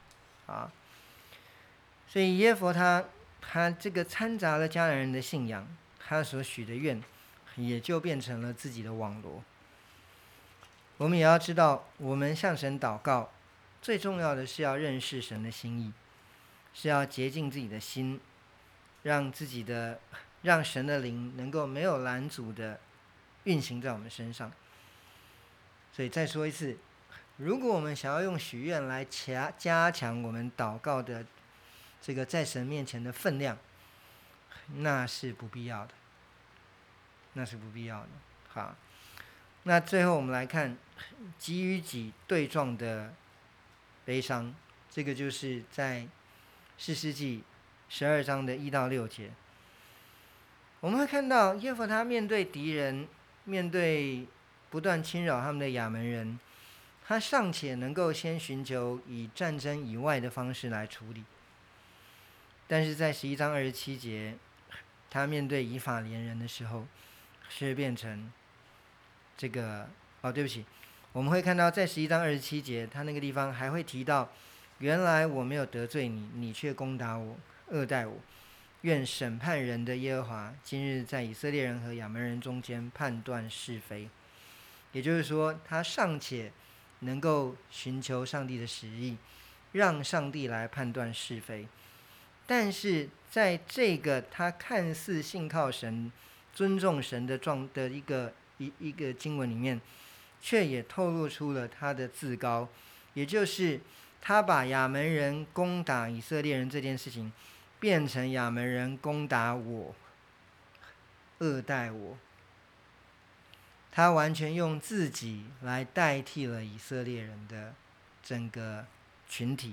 Speaker 2: 所以耶弗他这个掺杂了迦南人的信仰，他所许的愿也就变成了自己的网罗。我们也要知道，我们向神祷告最重要的是要认识神的心意，是要洁净自己的心，让神的灵能够没有拦阻的运行在我们身上。所以再说一次，如果我们想要用许愿来加强我们祷告的这个在神面前的分量，那是不必要的，那是不必要的。好，那最后我们来看己与己对撞的悲伤，这个就是在士师记12章的1到6节。我们会看到耶弗他面对敌人，面对不断侵扰他们的亚门人，他尚且能够先寻求以战争以外的方式来处理，但是在11章27节， 他面对以法莲人的时候，是变成这个对不起，我们会看到在11章27节，他那个地方还会提到，原来我没有得罪你，你却攻打我，恶待我。愿审判人的耶和华今日在以色列人和亚扪人中间判断是非。也就是说，他尚且能够寻求上帝的旨意，让上帝来判断是非。但是在这个他看似信靠神、尊重神的一个经文里面，却也透露出了他的自高，也就是他把亚扪人攻打以色列人这件事情，变成亚扪人攻打我，恶待我。他完全用自己来代替了以色列人的整个群体。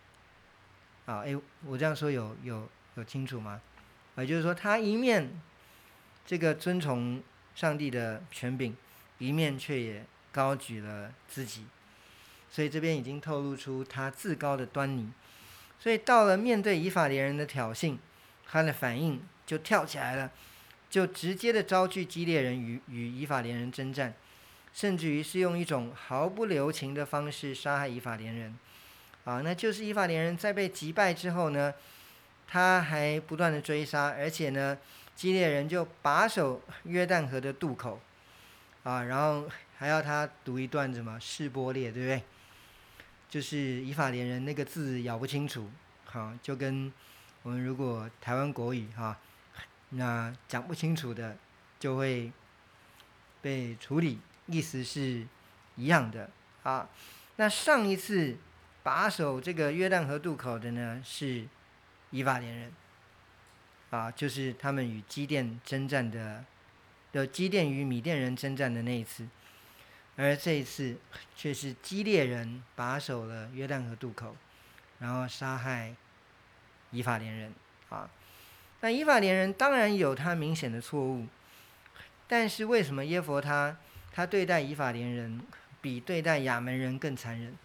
Speaker 2: 我这样说有清楚吗？也就是说，他一面这个遵从上帝的权柄，一面却也高举了自己，所以这边已经透露出他自高的端倪。所以到了面对以法莲人的挑衅，他的反应就跳起来了，就直接的招聚基列人与以法莲人征战，甚至于是用一种毫不留情的方式杀害以法莲人。那就是以法莲人在被击败之后呢，他还不断的追杀，而且呢，基列人就把守约旦河的渡口，然后还要他读一段什么示波列，对不对？就是以法莲人那个字咬不清楚，就跟我们如果台湾国语那讲不清楚的就会被处理，意思是一样的那上一次把守这个约旦河渡口的呢是以法莲人就是他们与基甸征战的基甸与米甸人征战的那一次，而这一次却是基列人把守了约旦河渡口，然后杀害以法莲人那以法莲人当然有他明显的错误，但是为什么耶弗他对待以法莲人比对待亚扪人更残忍？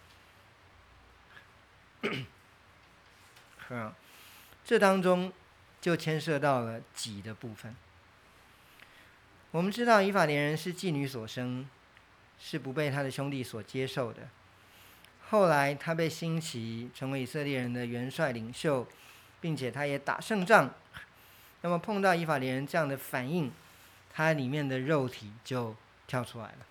Speaker 2: 这当中就牵涉到了己的部分。我们知道以法莲人是妓女所生，是不被他的兄弟所接受的。后来他被兴起成为以色列人的元帅领袖，并且他也打胜仗。那么碰到以法莲人这样的反应，他里面的肉体就跳出来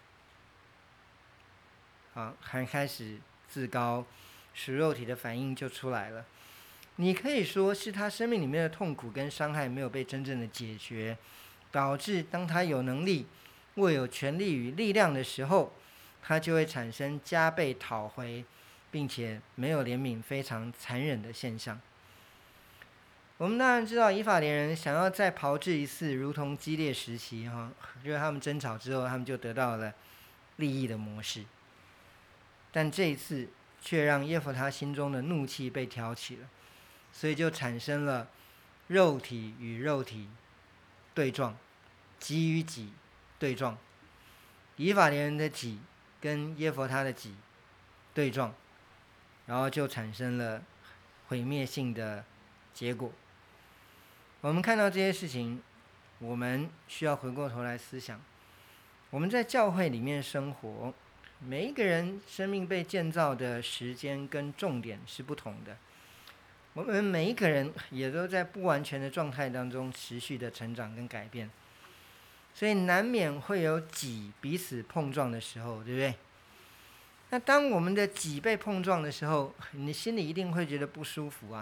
Speaker 2: 了还开始自高，使肉体的反应就出来了。你可以说是他生命里面的痛苦跟伤害没有被真正的解决，导致当他有能力、握有权力与力量的时候，他就会产生加倍讨回，并且没有怜悯、非常残忍的现象。我们当然知道以法莲人想要再炮制一次如同基列时期就是他们争吵之后，他们就得到了利益的模式，但这一次却让耶弗他心中的怒气被挑起了，所以就产生了肉体与肉体对撞，己与己对撞，以法莲人的己跟耶弗他的己对撞，然后就产生了毁灭性的结果。我们看到这些事情，我们需要回过头来思想，我们在教会里面生活，每一个人生命被建造的时间跟重点是不同的，我们每一个人也都在不完全的状态当中持续的成长跟改变，所以难免会有己彼此碰撞的时候，对不对？那当我们的己被碰撞的时候，你心里一定会觉得不舒服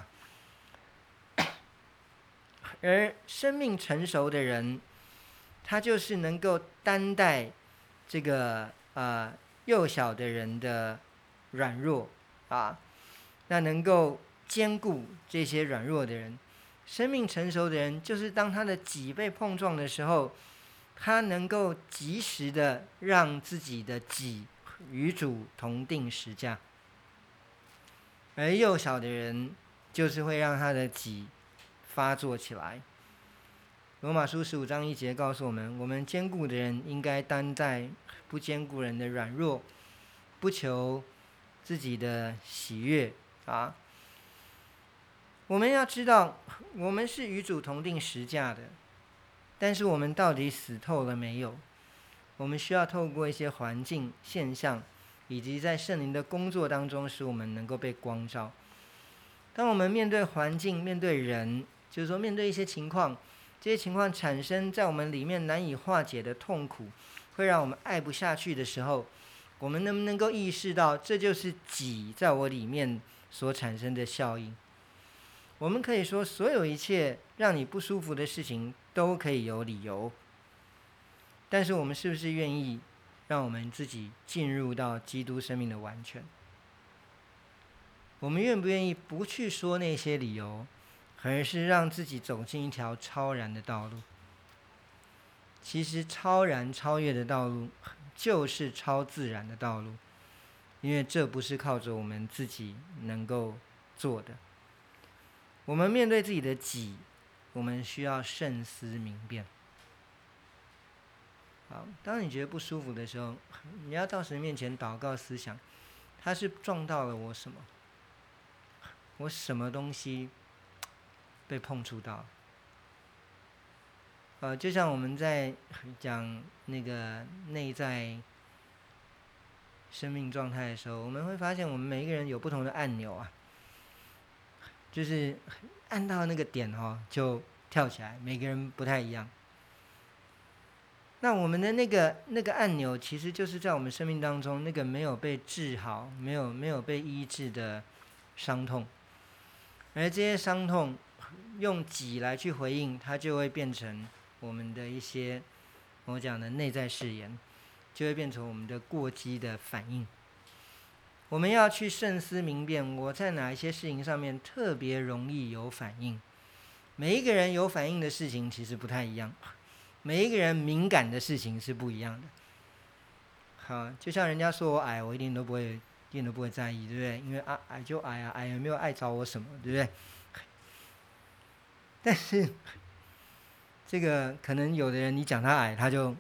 Speaker 2: 而生命成熟的人，他就是能够担待这个幼小的人的软弱那能够兼顾这些软弱的人。生命成熟的人，就是当他的己被碰撞的时候，他能够及时的让自己的己与主同定十架。而幼小的人，就是会让他的己发作起来。罗马书15章1节告诉我们，我们坚固的人应该担待不坚固人的软弱，不求自己的喜悦我们要知道， 我们是与主同定十架的，但是我们到底死透了没有？我们需要透过一些环境现象，以及在圣灵的工作当中，使我们能够被光照。当我们面对环境、面对人，就是说面对一些情况，这些情况产生在我们里面难以化解的痛苦，会让我们爱不下去的时候，我们能不能够意识到，这就是己在我里面所产生的效应？我们可以说，所有一切让你不舒服的事情都可以有理由，但是我们是不是愿意让我们自己进入到基督生命的完全？我们愿不愿意不去说那些理由，而是让自己走进一条超然的道路？其实超然超越的道路就是超自然的道路，因为这不是靠着我们自己能够做的。我们面对自己的己，我们需要慎思明辨。好，当你觉得不舒服的时候，你要到神面前祷告思想，他是撞到了我什么？我什么东西被碰触到？就像我们在讲那个内在生命状态的时候，我们会发现我们每一个人有不同的按钮啊，就是按到那个点就跳起来，每个人不太一样。那我们的那个按钮，其实就是在我们生命当中那个没有被治好、没有被医治的伤痛，而这些伤痛用己来去回应，它就会变成我们的一些我讲的内在誓言，就会变成我们的过激的反应。我们要去慎思明辨，我在哪一些事情上面特别容易有反应。每一个人有反应的事情其实不太一样，每一个人敏感的事情是不一样的。好，就像人家说我矮，我一点都不会在意，对不对？因为矮就矮啊，矮也没有碍着我什么，对不对？但是这个可能有的人你讲他矮，他就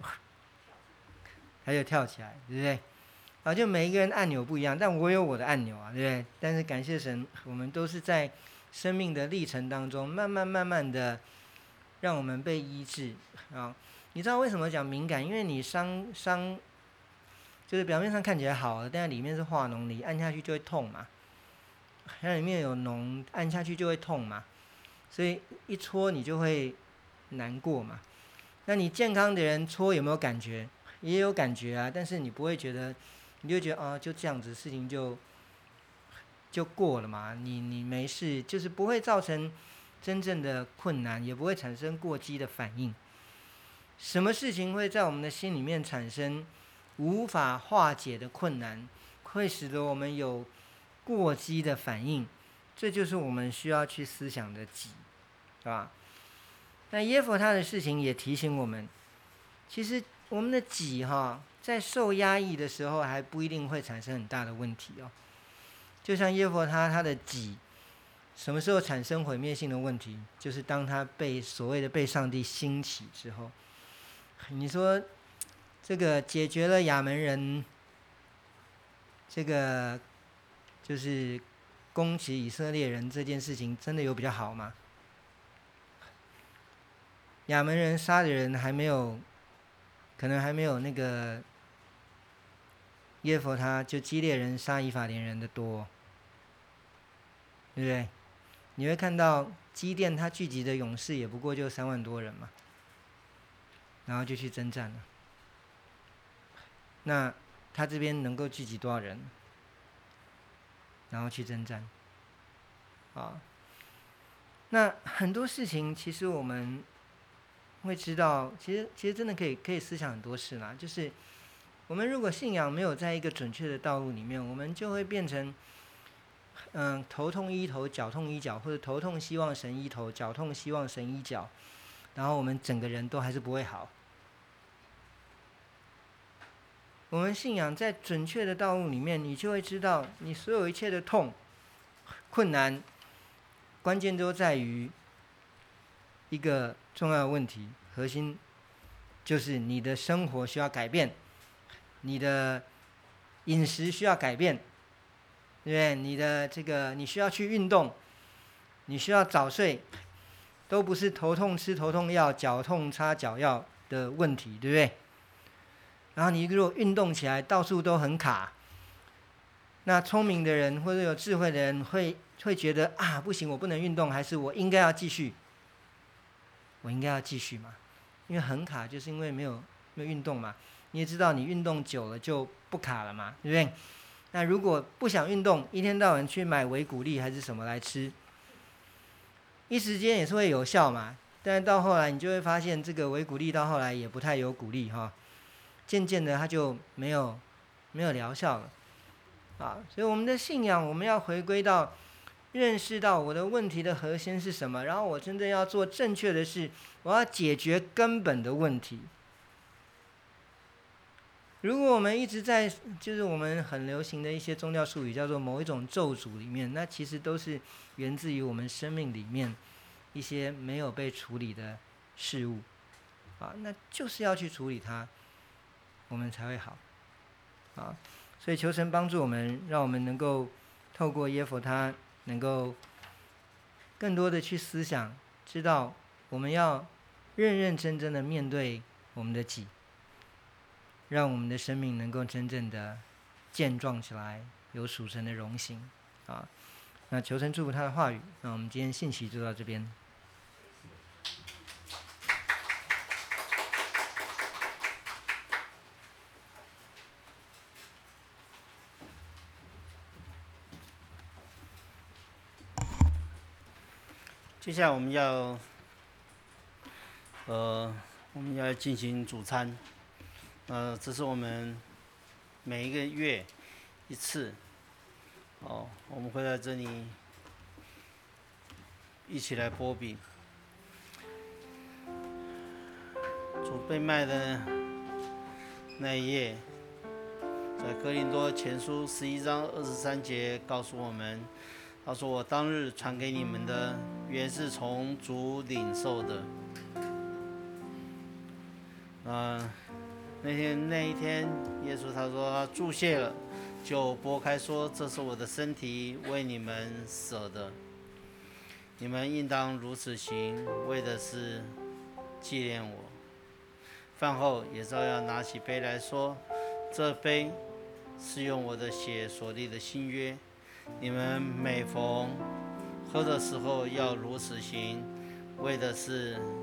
Speaker 2: 跳起来，对不对？就每一个人按钮不一样，但我有我的按钮啊，对不对？但是感谢神，我们都是在生命的历程当中，慢慢的让我们被医治啊。你知道为什么讲敏感？因为你伤就是表面上看起来好了，但里面是化脓，你按下去就会痛嘛。它里面有脓，按下去就会痛嘛，所以一戳你就会难过嘛。那你健康的人戳有没有感觉？也有感觉啊，但是你不会觉得，你就觉得就这样子，事情就过了嘛。你没事，就是不会造成真正的困难，也不会产生过激的反应。什么事情会在我们的心里面产生无法化解的困难，会使得我们有过激的反应？这就是我们需要去思想的己，是吧？那耶弗他的事情也提醒我们，其实我们的己在受压抑的时候还不一定会产生很大的问题哦。就像耶弗他的己什么时候产生毁灭性的问题？就是当他所谓的被上帝兴起之后。你说这个解决了亚门人这个就是攻击以色列人这件事情，真的有比较好吗？亚门人杀的人可能还没有那个耶弗他就基列人杀以法莲人的多，对不对？你会看到基甸他聚集的勇士也不过就3万多人嘛，然后就去征战了。那他这边能够聚集多少人，然后去征战？那很多事情其实我们会知道，其实真的可以思想很多事啦。就是我们如果信仰没有在一个准确的道路里面，我们就会变成头痛医头，脚痛医脚，或者头痛希望神医头，脚痛希望神医脚，然后我们整个人都还是不会好。我们信仰在准确的道路里面，你就会知道你所有一切的痛困难，关键都在于一个重要的问题，核心就是你的生活需要改变，你的饮食需要改变，对不对？你的你需要去运动，你需要早睡， 都不是头痛吃头痛药、脚痛擦脚药的问题，对不对？然后你如果运动起来到处都很卡，那聪明的人或者有智慧的人会觉得啊，不行，我不能运动，还是我应该要继续？我应该要继续嘛，因为很卡就是因为没有运动嘛。你也知道，你运动久了就不卡了嘛，对不对？那如果不想运动，一天到晚去买维骨力还是什么来吃，一时间也是会有效嘛，但是到后来你就会发现，这个维骨力到后来也不太有鼓励哈，渐渐的它就没有疗效了啊。所以我们的信仰，我们要回归到认识到我的问题的核心是什么，然后我真正要做正确的事，我要解决根本的问题。如果我们一直在就是我们很流行的一些宗教术语叫做某一种咒诅里面，那其实都是源自于我们生命里面一些没有被处理的事物啊，那就是要去处理它，我们才会好啊。所以求神帮助我们，让我们能够透过耶弗他能够更多的去思想，知道我们要认认真真的面对我们的己，让我们的生命能够真正的健壮起来，有属神的荣行啊。那求神祝福他的话语。那我们今天信息就到这边。
Speaker 1: 接下来我们要进行主餐。这是我们每一个月一次，我们会在这里一起来擘饼。主被卖的那一页，在哥林多前书11章23节告诉我们，他说：“我当日传给你们的，原是从主领受的。”那一天，耶稣他说他祝谢了，就拨开说：“这是我的身体，为你们舍的，你们应当如此行，为的是纪念我。”饭后也照样拿起杯来说：“这杯是用我的血所立的新约，你们每逢喝的时候要如此行，为的是